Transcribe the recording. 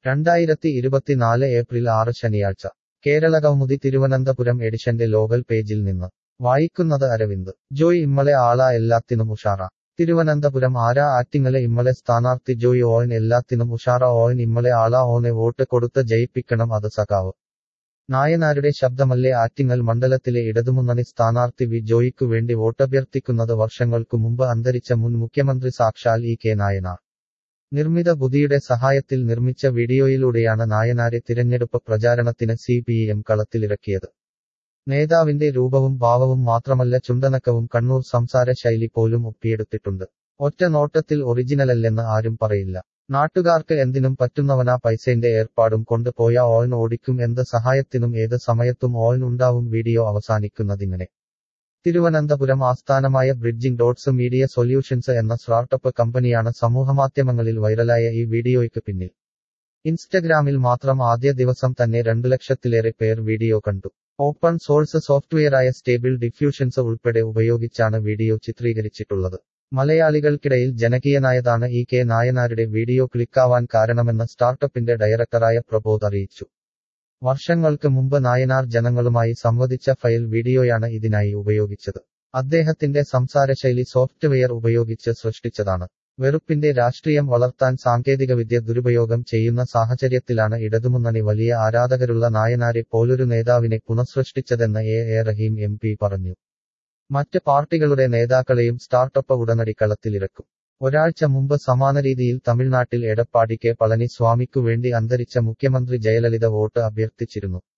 2024 April 6 ശനിയാഴ്ച കേരളകൗമുദി തിരുവനന്തപുരം എഡിഷന്റെ local പേജിൽ നിന്ന് വായിക്കുന്നത് അരവിന്ദ് ജോയ് ഇമ്മളെ ആളാ എല്ലാത്തിനും ഉഷാറ തിരുവനന്തപുരം ആരാ ആറ്റിങ്ങലെ ഇമ്മളെ സ്ഥാനാർത്ഥി ജോയ് ഓൻ എല്ലാത്തിനും ഉഷാറ ഓൻ ഇമ്മളെ ആളാ ഓനെ വോട്ട് കൊടുത്ത് ജയിപ്പിക്കണം അത് സഖാവ് നായനാരുടെ ശബ്ദമല്ലേ ആറ്റിങ്ങൽ മണ്ഡലത്തിലെ ഇടതുമുന്നണി സ്ഥാനാർത്ഥി വി ജോയിക്കു വേണ്ടി വോട്ടഭ്യർത്ഥിക്കുന്നത് വർഷങ്ങൾക്കു മുമ്പ് അന്തരിച്ച മുൻ മുഖ്യമന്ത്രി സാക്ഷാൽ ഇ കെ നായനാർ നിർമ്മിത ബുദ്ധിയുടെ സഹായത്തിൽ നിർമ്മിച്ച വീഡിയോയിലൂടെയാണ് നായനാരെ തിരഞ്ഞെടുപ്പ് പ്രചാരണത്തിന് CPM കളത്തിലിറക്കിയത് നേതാവിന്റെ രൂപവും ഭാവവും മാത്രമല്ല ചുണ്ടനക്കവും കണ്ണൂർ സംസാര ശൈലി പോലും ഒപ്പിയെടുത്തിട്ടുണ്ട് ഒറ്റ നോട്ടത്തിൽ ഒറിജിനലല്ലെന്ന് ആരും പറയില്ല നാട്ടുകാർക്ക് എന്തിനും പറ്റുന്നവനാ പൈസേന്റെ ഏർപ്പാടും കൊണ്ട് പോയ ഓൻ ഓടിക്കും എന്ത് സഹായത്തിനും ഏത് സമയത്തും ഓൻ ഉണ്ടാവും വീഡിയോ അവസാനിക്കുന്നതിങ്ങനെ തിരുവനന്തപുരം ആസ്ഥാനമായ ബ്രിഡ്ജിംഗ് ഡോട്ട്സ് മീഡിയ സൊല്യൂഷൻസ് എന്ന സ്റ്റാർട്ടപ്പ് കമ്പനിയാണ് സമൂഹമാധ്യമങ്ങളിൽ വൈറലായ ഈ വീഡിയോയ്ക്ക് പിന്നിൽ ഇൻസ്റ്റഗ്രാമിൽ മാത്രം ആദ്യ ദിവസം തന്നെ 2 ലക്ഷത്തിലേറെ പേർ വീഡിയോ കണ്ടു ഓപ്പൺ സോഴ്സ് സോഫ്റ്റ്വെയറായ സ്റ്റേബിൾ ഡിഫ്യൂഷൻസ് ഉൾപ്പെടെ ഉപയോഗിച്ചാണ് വീഡിയോ ചിത്രീകരിച്ചിട്ടുള്ളത് മലയാളികൾക്കിടയിൽ ജനകീയനായതാണ് ഇ കെ നായനാരുടെ വീഡിയോ ക്ലിക്കാവാൻ കാരണമെന്ന് സ്റ്റാർട്ടപ്പിന്റെ ഡയറക്ടറായ പ്രബോധ് അറിയിച്ചു വർഷങ്ങൾക്ക് മുമ്പ് നായനാർ ജനങ്ങളുമായി സംവദിച്ച ഫയൽ വീഡിയോയാണ് ഇതിനായി ഉപയോഗിച്ചത് അദ്ദേഹത്തിന്റെ സംസാരശൈലി സോഫ്റ്റ്വെയർ ഉപയോഗിച്ച് സൃഷ്ടിച്ചതാണ് വെറുപ്പിന്റെ രാഷ്ട്രീയം വളർത്താൻ സാങ്കേതികവിദ്യ ദുരുപയോഗം ചെയ്യുന്ന സാഹചര്യത്തിലാണ് ഇടതുമുന്നണി വലിയ ആരാധകരുള്ള നായനാരെ പോലൊരു നേതാവിനെ പുനഃസൃഷ്ടിച്ചതെന്ന് എ റഹീം MP പറഞ്ഞു മറ്റ് പാർട്ടികളുടെ നേതാക്കളെയും സ്റ്റാർട്ടപ്പ് ഉടനടി കളത്തിലിറക്കും ഒരാഴ്ച മുമ്പ് സമാന രീതിയിൽ തമിഴ്നാട്ടിൽ എടപ്പാടി കെ പളനിസ്വാമിക്കു വേണ്ടി അന്തരിച്ച മുഖ്യമന്ത്രി ജയലളിത വോട്ട് അഭ്യർത്ഥിച്ചിരുന്നു